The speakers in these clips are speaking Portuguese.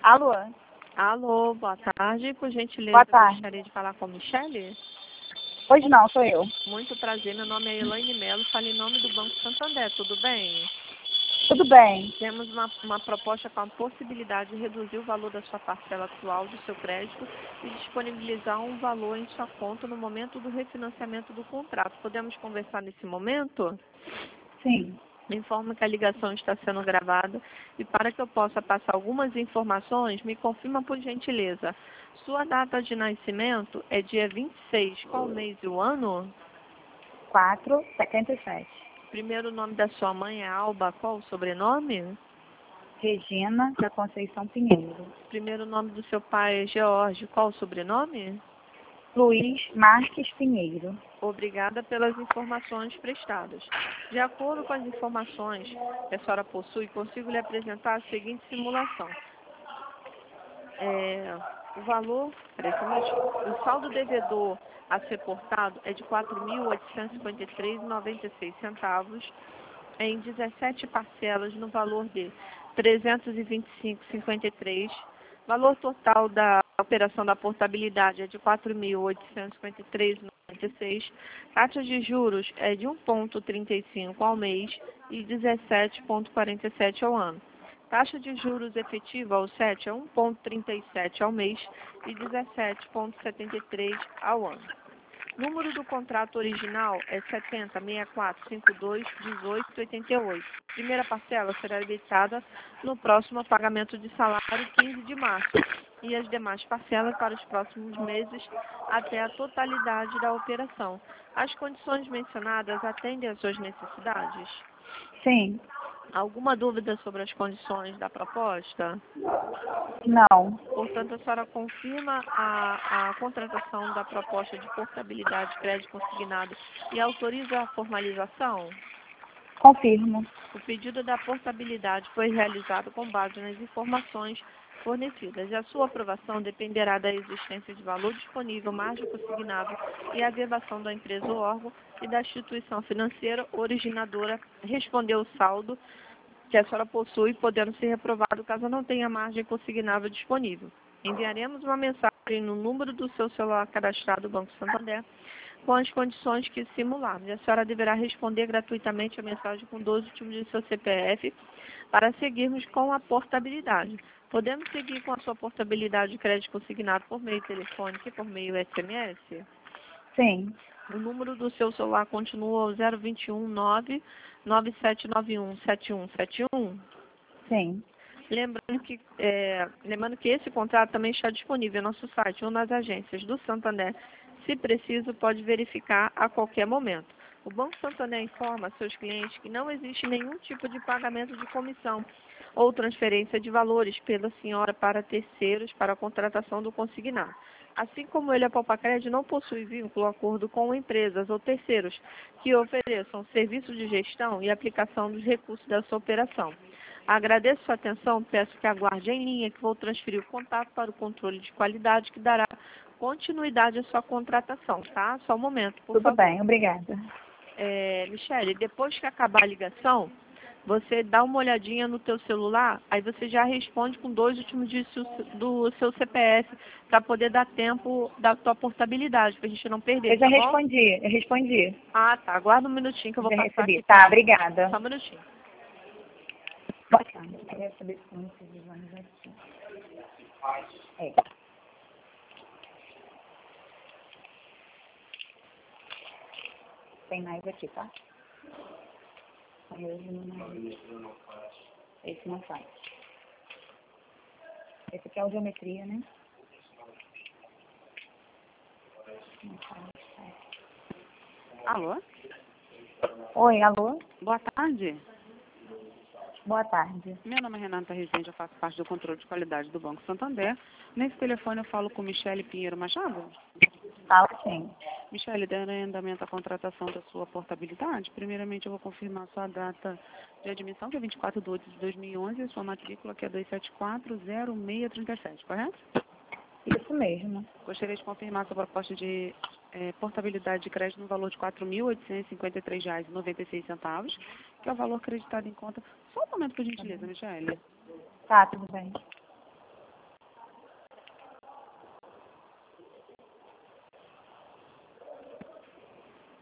Alô? Alô, boa tarde. Por Boa gentileza, tarde. gostaria de falar com a Michele. Pois não, sou eu. Muito prazer, meu nome é Elaine Melo, falo em nome do Banco Santander, tudo bem? Tudo bem. Temos uma proposta com a possibilidade de reduzir o valor da sua parcela atual do seu crédito e disponibilizar um valor em sua conta no momento do refinanciamento do contrato. Podemos conversar nesse momento? Sim. Me informa que a ligação está sendo gravada e para que eu possa passar algumas informações, me confirma por gentileza. Sua data de nascimento é dia 26, qual mês e o ano? 4,77. Primeiro nome da sua mãe é Alba, qual o sobrenome? Regina da Conceição Pinheiro. Primeiro nome do seu pai é George, qual o sobrenome? Luiz Marques Pinheiro. Obrigada pelas informações prestadas. De acordo com as informações que a senhora possui, consigo lhe apresentar a seguinte simulação. O valor, o saldo devedor a ser portado é de R$ 4.853,96 em 17 parcelas no valor de R$ 325,53. Valor total da operação da portabilidade é de R$ 4.853,96. Taxa de juros é de 1,35 ao mês e 17,47 ao ano. Taxa de juros efetiva ao SET é 1,37 ao mês e 17,73 ao ano. Número do contrato original é 70-6452-1888. Primeira parcela será debitada no próximo pagamento de salário 15 de março e as demais parcelas para os próximos meses até a totalidade da operação. As condições mencionadas atendem às suas necessidades? Sim. Alguma dúvida sobre as condições da proposta? Não. Portanto, a senhora confirma a contratação da proposta de portabilidade de crédito consignado e autoriza a formalização? Confirmo. O pedido da portabilidade foi realizado com base nas informações fornecidas e a sua aprovação dependerá da existência de valor disponível, margem consignado e averbação da empresa ou órgão e da instituição financeira originadora responder o saldo que a senhora possui, podendo ser reprovado caso não tenha margem consignável disponível. Enviaremos uma mensagem no número do seu celular cadastrado do Banco Santander com as condições que simularmos. A senhora deverá responder gratuitamente a mensagem com 12 últimos de seu CPF para seguirmos com a portabilidade. Podemos seguir com a sua portabilidade de crédito consignado por meio telefônico e por meio SMS? Sim. O número do seu celular continua o 021 99791 7171. Sim. Lembrando que esse contrato também está disponível no nosso site ou nas agências do Santander. Se preciso, pode verificar a qualquer momento. O Banco Santander informa a seus clientes que não existe nenhum tipo de pagamento de comissão ou transferência de valores pela senhora para terceiros para a contratação do consignado. Assim como ele, a Palpacred não possui vínculo ou acordo com empresas ou terceiros que ofereçam serviço de gestão e aplicação dos recursos da sua operação. Agradeço sua atenção, peço que aguarde em linha que vou transferir o contato para o controle de qualidade que dará continuidade à sua contratação, tá? Só um momento, por Tudo favor. bem, obrigada. Michele, depois que acabar a ligação, você dá uma olhadinha no teu celular, aí você já responde com 2 últimos dígitos do seu CPF, para poder dar tempo da tua portabilidade, para a gente não perder, Eu já tá bom? respondi. Ah, tá. Aguarda um minutinho que eu vou Já passar recebi. aqui. Tá, obrigada. Só um minutinho. Boa tarde. Eu queria saber se não se visualiza aqui. É. Tem mais aqui, tá? Esse não faz. Esse aqui é a geometria, né? Não faz. Alô? Oi, alô? Boa tarde. Boa tarde. Meu nome é Renata Rezende, eu faço parte do controle de qualidade do Banco Santander. Nesse telefone eu falo com Michele Pinheiro Machado. Fala sim. Michele, dando andamento à contratação da sua portabilidade, primeiramente eu vou confirmar a sua data de admissão, que é 24 de 8 de 2011, e a sua matrícula, que é 2740637, correto? Isso mesmo. Gostaria de confirmar a sua proposta de portabilidade de crédito no valor de R$ 4.853,96, que é o valor acreditado em conta. Só um momento, por gentileza, Michele. Tá, tudo bem.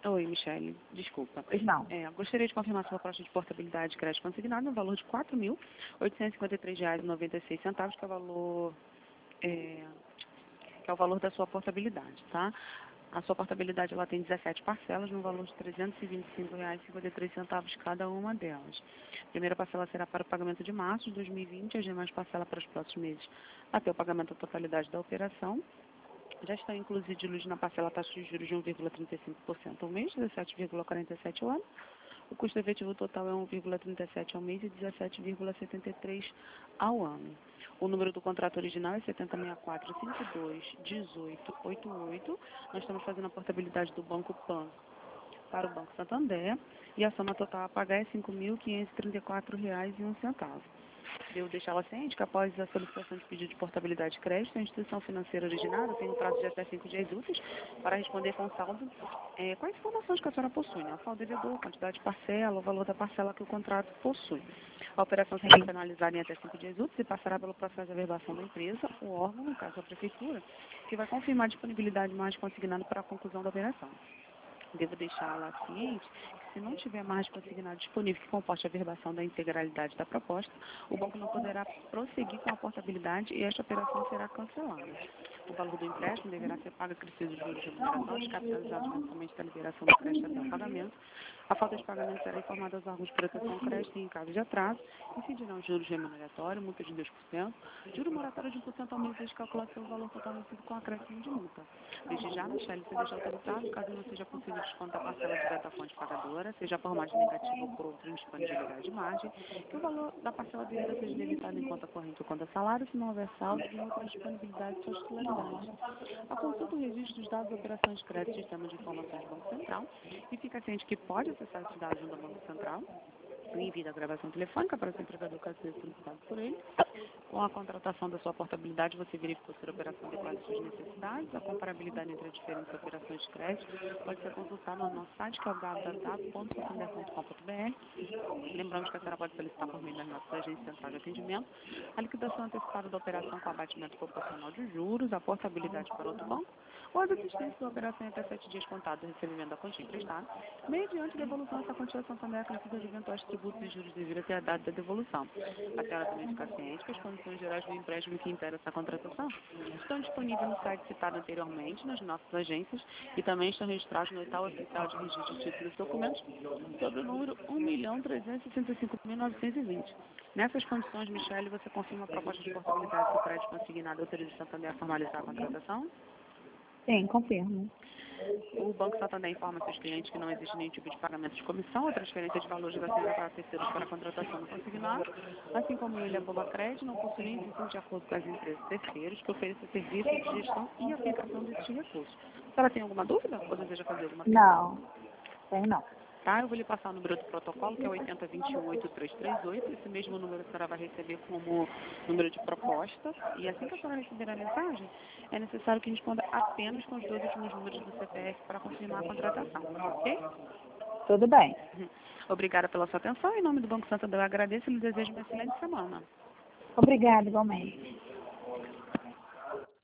Oi, Michele, desculpa. Pois não. Gostaria de confirmar sua proposta de portabilidade de crédito consignado no valor de R$ 4.853,96, que é o valor da sua portabilidade, tá? A sua portabilidade ela tem 17 parcelas no valor de R$ 325,53 cada uma delas. A primeira parcela será para o pagamento de março de 2020, as demais parcelas para os próximos meses até o pagamento da totalidade da operação. Já estão incluídos na parcela taxa de juros de 1,35% ao mês, 17,47 ao ano. O custo efetivo total é 1,37 ao mês e 17,73 ao ano. O número do contrato original é 7064-52-1888. Nós estamos fazendo a portabilidade do Banco Pan para o Banco Santander e a soma total a pagar é R$ 5.534,01. Devo deixá-la ciente que após a solicitação de pedido de portabilidade de crédito, a instituição financeira originada tem um prazo de até 5 dias úteis para responder com saldo com as informações que a senhora possui, né? O saldo devedor, quantidade de parcela, o valor da parcela que o contrato possui. A operação será finalizada em até 5 dias úteis e passará pelo processo de averbação da empresa, o órgão, no caso a prefeitura, que vai confirmar a disponibilidade mais consignada para a conclusão da operação. Devo deixá-la ciente que se não tiver margem consignada disponível que comporte a averbação da integralidade da proposta, o banco não poderá prosseguir com a portabilidade e esta operação será cancelada. O valor do empréstimo deverá ser pago acrescido de juros de remuneração descapitalizados mensalmente da liberação do crédito até o pagamento. A falta de pagamento será informada aos órgãos de proteção ao crédito e, em caso de atraso, incidirão juros remuneratórios, multa de 2%, juro moratório de 1% ao mês desde calculação do valor total vencido com acréscimo de multa. Desde já, Michele, você deixa autorizado, caso não seja possível descontar a parcela direta da fonte pagadora, seja por margem negativa ou por outra indisponibilidade de margem, que o valor da parcela devida seja debitado em conta corrente ou conta salário, se não houver saldo e outra disponibilidade de suas titularidades. A consulta o registro dos dados de operações de crédito do Sistema de Informações do Banco Central e fica ciente que pode acessar esses dados junto ao Banco Central o envio da gravação telefônica para o entregador caso seja solicitado por ele. Com a contratação da sua portabilidade, você verificou se a operação adequada às suas necessidades. A comparabilidade entre as diferentes operações de crédito pode ser consultada no nosso site, que é o www.santander.com.br. Lembramos que a senhora pode solicitar por meio das nossas agências centrais de atendimento a liquidação antecipada da operação com abatimento proporcional de juros, a portabilidade para outro banco ou a desistência da operação em até 7 dias contados do recebimento da quantia emprestada, mediante devolução dessa quantia Santander acrescida de eventuais tributos e juros devido até a data da devolução. A senhora também fica ciente que as condições gerais do empréstimo que impera essa contratação estão disponíveis no site citado anteriormente, nas nossas agências, e também estão registrados no edital oficial de registro de títulos e documentos, sobre o número 1.365.920. Nessas condições, Michele, você confirma a proposta de portabilidade do crédito consignado autoriza o Santander a formalizar a contratação? Sim, confirmo. O Banco Santander informa seus clientes que não existe nenhum tipo de pagamento de comissão ou transferência de valores da senhora para terceiros para a contratação do consignado, assim como ele, a Boba Crédito, não possui nem existem de acordo com as empresas terceiros que oferecem serviços de gestão e aplicação desses recursos. A senhora tem alguma dúvida ou deseja fazer alguma pergunta? Não, tem não. Tá, eu vou lhe passar o número do protocolo, que é 8021-8338. Esse mesmo número a senhora vai receber como número de proposta. E assim que a senhora receber a mensagem, é necessário que responda apenas com os 2 últimos números do CPF para confirmar a contratação, ok? Tudo bem. Obrigada pela sua atenção. Em nome do Banco Santander, eu agradeço e lhe desejo uma excelente semana. Obrigada, igualmente.